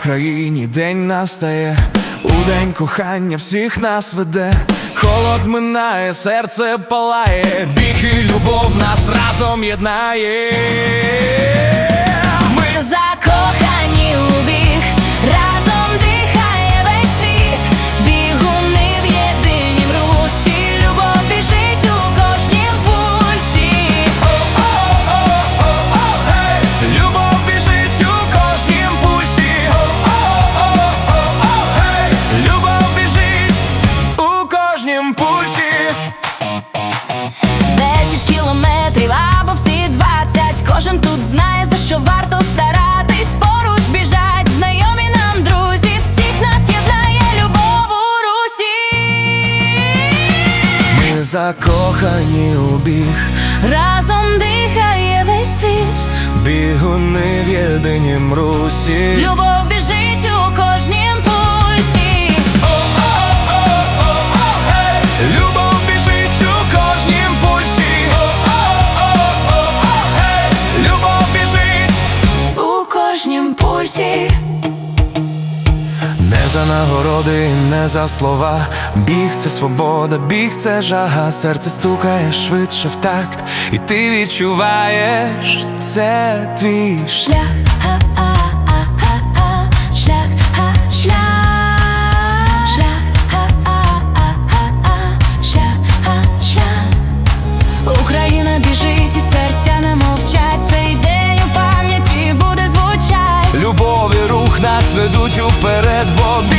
Україні день настає, у день кохання всіх нас веде. Холод минає, серце палає, біг і любов нас разом єднає. Ми закохані у біг, разом дихає весь світ. Бігуни в єдинім русі, любов біжить у кожнім пульсі. Любов біжить у кожнім пульсі. Любов біжить у кожнім пульсі. 10 кілометрів або всі 20. Кожен тут знає, за що варто старатись. Поруч біжать знайомі нам друзі. Всіх нас єднає любов у русі. Ми закохані у біг, Разом дихає весь світ. бігуни в єдинім русі. Любов біжить у кожнім пульсі. Любов біжить у кожнім пульсі. Любов біжить У кожнім пульсі. не за нагороди, не за слова. Біг – це свобода, біг – це жага. Серце стукає швидше в такт, і ти відчуваєш, це твій шлях. Шлях, шлях, шлях. Шлях, шлях. Україна біжить і серця не мовчать. Цей день у пам'яті буде звучать. Любов і рух нас ведуть уперед, бо